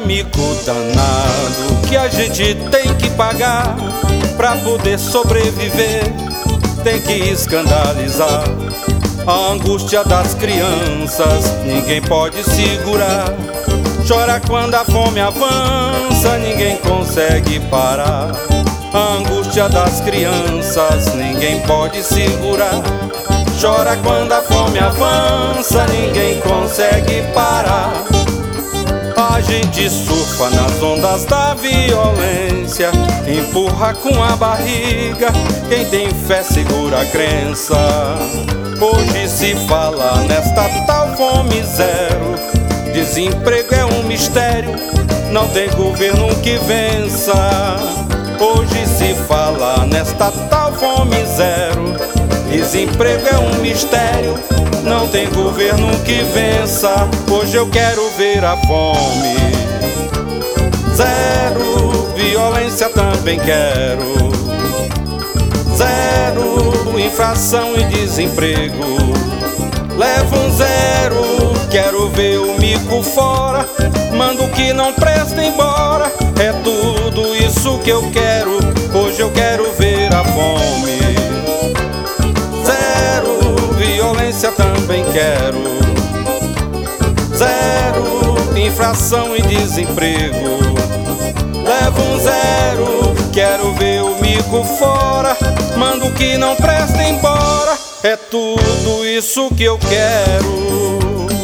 mico danado que a gente tem que pagar pra poder sobreviver. Tem que escandalizar a angústia das crianças, ninguém pode segurar. Chora quando a fome avança, ninguém consegue parar. A angústia das crianças, ninguém pode segurar. Chora quando a fome avança, ninguém consegue parar. A gente surfa nas ondas da violência, empurra com a barriga, quem tem fé segura a crença. Hoje se fala nesta tal fome zero, desemprego é um mistério, não tem governo que vença. Hoje se fala nesta tal fome zero, desemprego é um mistério, não tem governo que vença. Hoje eu quero ver a fome zero, violência também quero. Zero, infração e desemprego. Levo um zero, quero ver o mico fora. Mando o que não presta embora. É tudo isso que eu quero. Hoje eu quero ver a fome zero, violência também quero. Zero, infração e desemprego. Levo um zero, quero ver o mico fora. Mando o que não presta embora. É tudo isso que eu quero.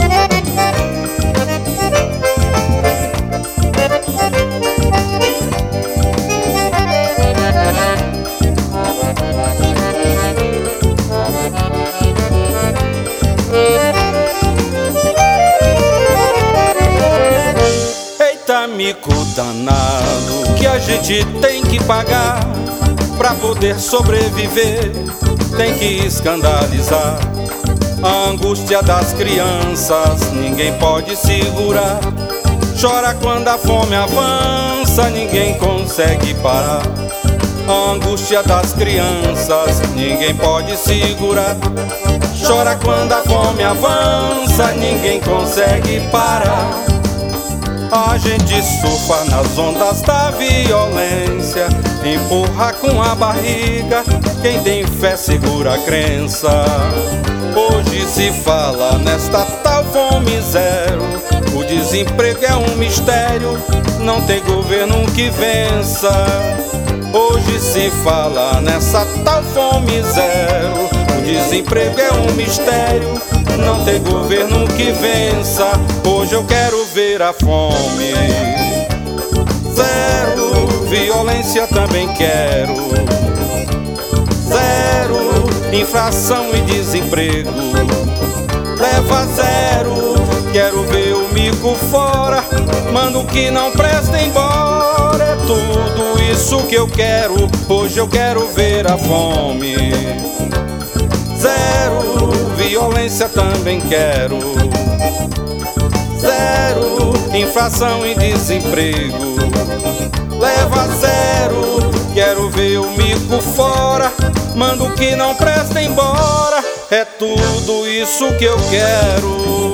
Eita mico danado que a gente tem que pagar pra poder sobreviver. Tem que escandalizar a angústia das crianças, ninguém pode segurar. Chora quando a fome avança, ninguém consegue parar. A angústia das crianças, ninguém pode segurar. Chora quando a fome avança, ninguém consegue parar. A gente surfa nas ondas da violência, empurra com a barriga, quem tem fé segura a crença. Hoje se fala nesta tal fome zero, o desemprego é um mistério, não tem governo que vença. Hoje se fala nessa tal fome zero, o desemprego é um mistério, não tem governo que vença. Hoje eu quero ver a fome zero, violência também quero. Zero, infração e desemprego. Leva zero, quero ver o mico fora. Mando o que não presta embora. É tudo isso que eu quero. Hoje eu quero ver a fome zero, violência também quero. Zero, infração e desemprego. Leva zero, quero ver o mico fora. Mando o que não presta embora. É tudo isso que eu quero.